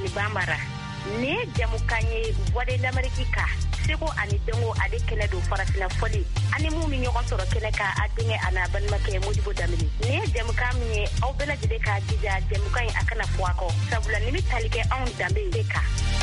Bambara ne jamukanye voix de l'Amérique seko ani dengo ade kene do farafina foli ani mu mi ñoko soro kene ka adinge ana ban make Modibo Damini ne jamukam ni aw bela jide ka dija jamukan akana fuako sabula ni talike on dambe deka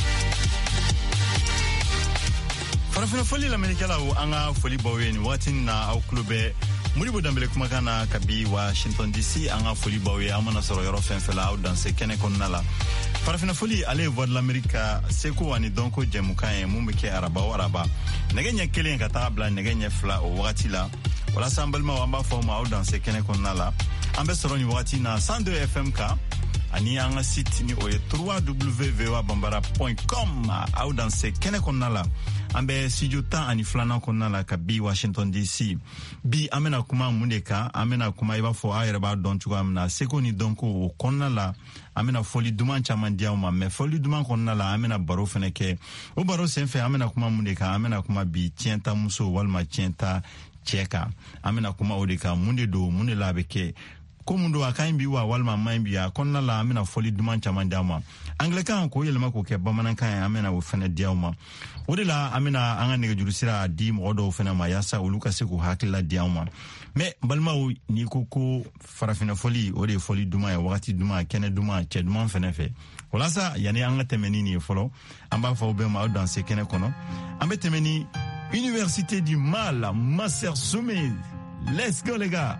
farafina foli l'Amérique la o anga foli baweni watin na aw klube Modibo Dambele kuma kana kabi Washington DC anga foli bawe amana soro yoro fenfela aw dans kene konnala farafina foli ale voix de l'Amérique seko ani donko jemukan mumbeke araba nagenya kelen ka tabla nagenya fla o wakati la wala sambalma wamba forma aw dans kene konnala ambe soro ni wakati na 102 FMK ani anga site ni o www.bambara.com aw dans kene konnala ambe studio tan ani flana konnala kabi Washington DC bi amena kuma mundeka amena kuma iba fo ayre ba don tuga amna seko ni donko o konnala amena foli duman chaman diawma me foli duman konnala amena baro feneke o baro senfe amena kuma mundeka amena kuma bi tienta muso walma tienta cheka amena kuma odeka munde do munde labeke komundo akaimbi wa walma maimbi ya konna la amena foli duman chaman diawma anglican ko yelma ko ke bamanan kan amena wo fene diawma odela amena anga nege jurusira di modo fene ma yasa uluka seko hakila diawma me balmaw ni koko farafina foli ode foli duma ya wakati duma kene duma che duma fene fe wala sa yani anga temeni ni folo amba fa obe ma dans ce kene kono ambe temeni Université du Mal Master Sommet. Let's go les gars.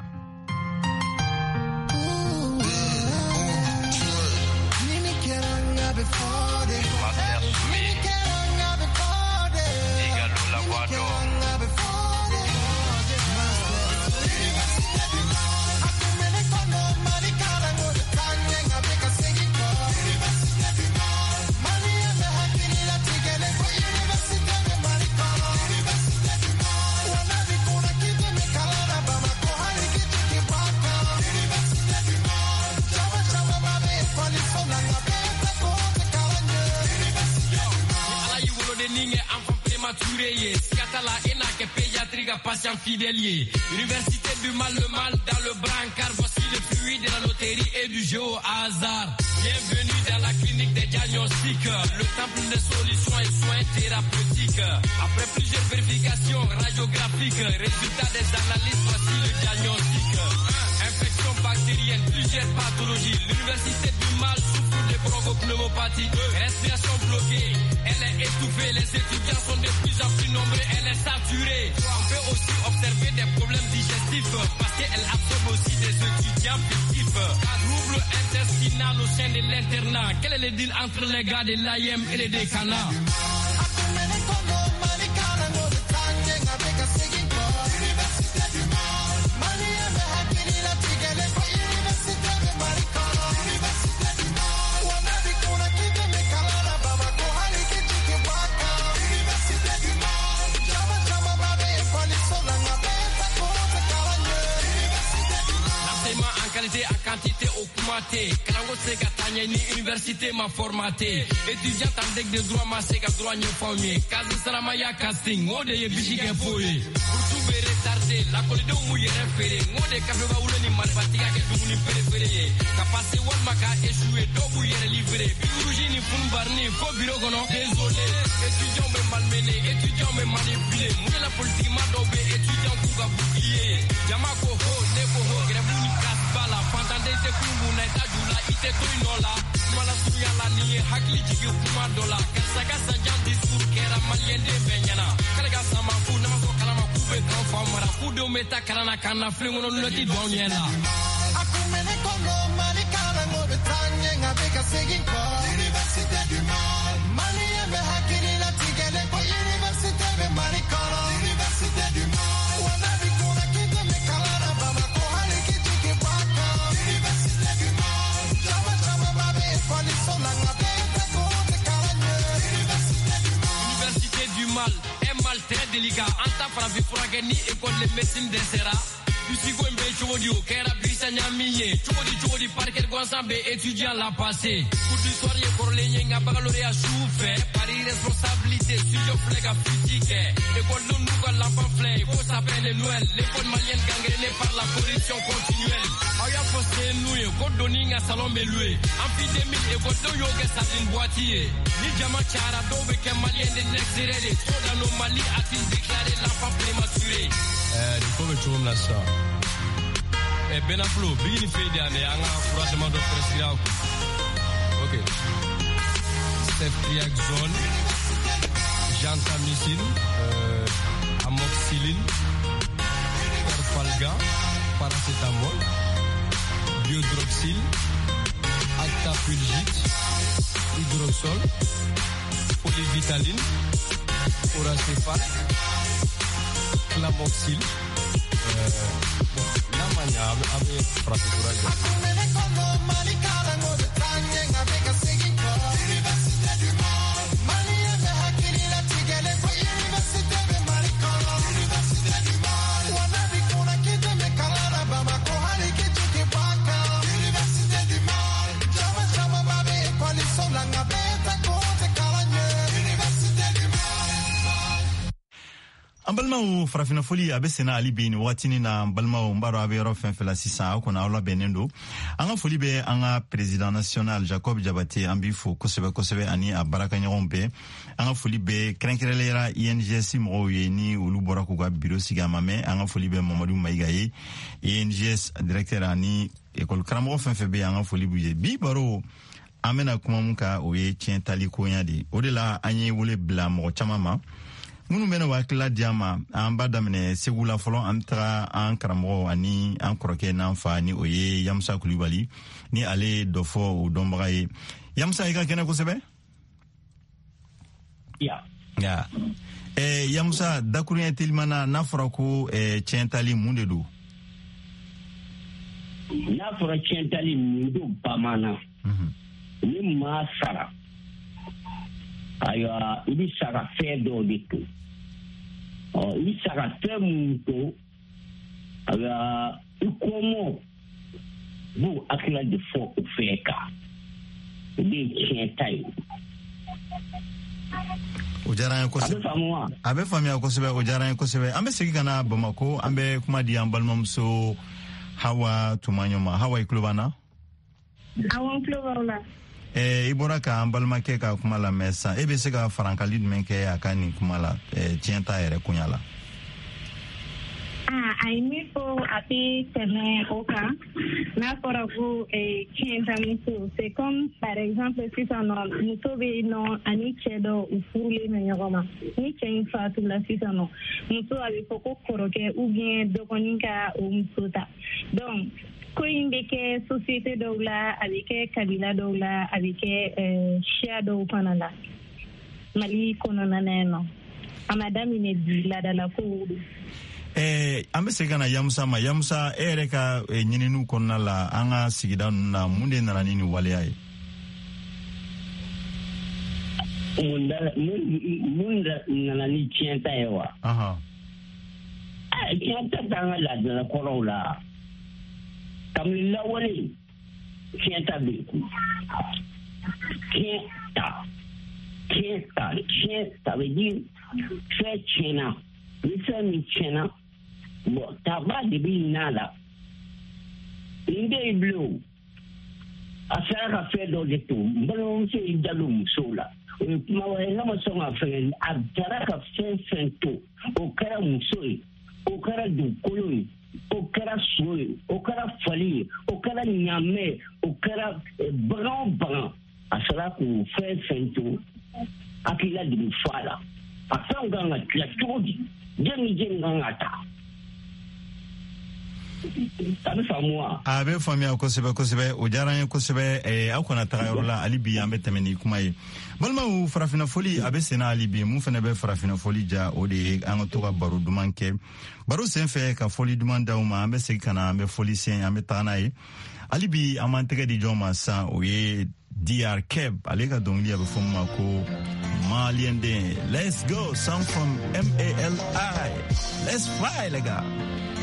Patient fidèlier. Université du mal, le mal dans le brancard. Voici le fruit de la loterie et du jeu au hasard. Bienvenue dans la clinique des diagnostics. Le temple des solutions et soins thérapeutiques. Après plusieurs vérifications radiographiques, résultats des analyses, voici le diagnostic. Infection bactérienne, plusieurs pathologies. L'université du mal souffre de bronchopneumopathie. Respiration bloquée, elle est étouffée. Les étudiants sont de plus en plus nombreux, elle est saturée. On peut aussi observer des problèmes digestifs parce qu'elle absorbe aussi des étudiants fictifs. Trouble intestinal au sein de l'internat. Quel est le deal entre les gars de l'AIM et les décanats? En quantité augmentée, Kalango Sega Tanya ni université m'a formaté. Étudiant en deck de droit ma Sega droit n'y formé. Kazi Saramaya casting, on est bichique foye. Pour tout me retarder, la colide au mouillé référé. On est café baoulé ni malfatika que tout ni préféré. Capacé Walmaka échoué, do bouillé livré. Birouji ni Fumbarni, faux bureau gono. Désolé, étudiant me malmené, étudiant me manipulé. Mouillé la politique m'a dobé, étudiant kouga bouclier. Yamako ho, nebo ho, grebouni kasbala. Pendant des secondes, on est à Jula, ite toinola. Mala suya la niye, hakli jigi kuma dola. Kasaga sanjan discours, kera malien de benyana. Kalaga sama fu, namaso kalama kube kanfamara. Kudo meta kalana kana, flingono noti donyela. Akumene kono, mani karango betanye, ngabeka segin ko. Université du Mal. Mani eme hakiri la tigele, po Université de Maricoro. Université du Mal. Wanabi kuna kite me kalana, baba ko hali kijiki baka. Université du Mal. Chama chama babe, kwani sola ngabeka kote kalanye. Université du Mal. Université du Mal, un mal très délicat. Anta para bifurage ni école de médecine d'Ensera. Usigo mbe chodi o kera bisa nyamiye chodi parker gonsambe étudiant la passé coup d'histoire ye korlenye nga baccalauréat souffre pari responsabilité sujet flega critique école non nous l'enfant flé faut s'appeler Noël l'école malienne gangrénée par la corruption continuelle aya posté nous ko doninga salon bɛ loué en plus 2000 école yo kɛ sardine boîte ye ni jama cayara dɔw bɛ kɛ malien de l'extérieur de trop d'anomalie a-t-il déclaré l'enfant prématuré nin ko bɛ cogo min na sisan Benaflo bigini fede ane anga furasema do presira ok ceftriaxone gentamicin amoxicillin Perfalga paracétamol biodroxyl actapulgite hydrosol polyvitaline oracéphal clamoxyl namanya abe prasura ja Balmaw farafina foli abe sena ali bin watini na balmaw mbaro abe yoro fenfela sisa akona awla benendo anga foli be anga president national Jacob Jabate ambifo kosebe ani abaraka nyombe anga foli be krenkrelera INGS moye ni ulu bora ko ga bureau sigamame anga foli be Mamadou Maigaye INGS directeur ani école kramo fenfebe anga foli buye bi baro amena kuma muka oye tientali ko nyadi odela anyi wole bla mo chamama munu bena wakila diama amba damene segula folo antra an karamo ani an kroke nan fa ni oye Yamsa Kulibali ni ale dofo o dombaye Yamsa ika kena ko sebe ya Yamsa dakurien tilmana na frako tientali mundedo na fura tientali mundu pamana ni masara aya ibi sara fedo ditu ibi sara temuto aya ikomo bu akila de fo ufeka ibi chentai Ojaran ko sebe abe famia ko sebe ojaran ko sebe ambe sigi kana Bamako ambe kuma di ambalmamso Hawa tumanyoma Hawa iklubana awon klubana ibora ka ambalma ke ka kuma la mesa ebe se ka farankali men ke akani kuma la tienta ere kunyala ai mi po api tene oka na pour vous tienta muso c'est comme par exemple si ça non musobe no ani chedo ufule na nyoma ni chen fatu la si ça non muso abi poko koroke ou bien dokoninka o musota donc koimbeke société dawla avec kabila dawla avec chia do panala mali konona neno amadami ne dila dala ko ambe segana Yamsa ereka nyininu konala anga sigida na munde na nini wale ai munda na ni tienta ewa tienta tanga la de la corola kamila wale tienta be tienta veut dire fait chena mi chena bo taba de bi nada inde blue affaire fait dans les tout bon c'est dalum sola ma wala ma so ma fe abdara ka fe to o kara musoi o kara du koloi o kara soi o kara fali o kara nyame o kara bran asala ko fe to akila di fala afanga nga la todi jemi ngata abe famia kosebe ojaranye kosebe akona tagarola alibi ambe temeni kumaye balma u farafina foli abe sena alibi mu fene be farafina foli ja ode an to ka baro dumanke baro senfe ka foli dumanda uma ambe sekana ambe foli sen ambe tanaye alibi amantege di joma sa oye DR Keb alega dongli abe fomma ko Maliende let's go sound from MALI let's fly les gars